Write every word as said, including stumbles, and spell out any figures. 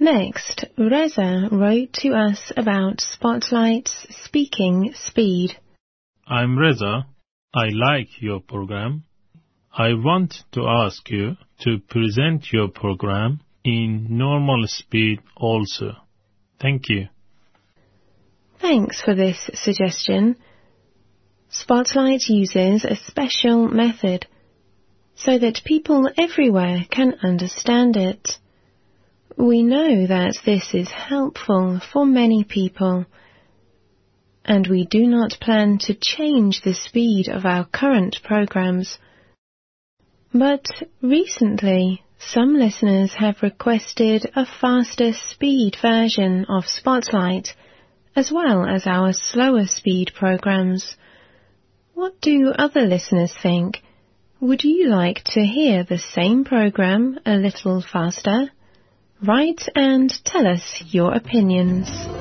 Next, Reza wrote to us about Spotlight's speaking speed. I'm Reza. I like your program. I want to ask you to present your program in normal speed also. Thank you. Thanks for this suggestion. Spotlight uses a special method so that people everywhere can understand it. We know that this is helpful for many people, and we do not plan to change the speed of our current programs. But recently, some listeners have requested a faster speed version of Spotlight, as well as our slower speed programs. What do other listeners think? Would you like to hear the same program a little faster? Write and tell us your opinions.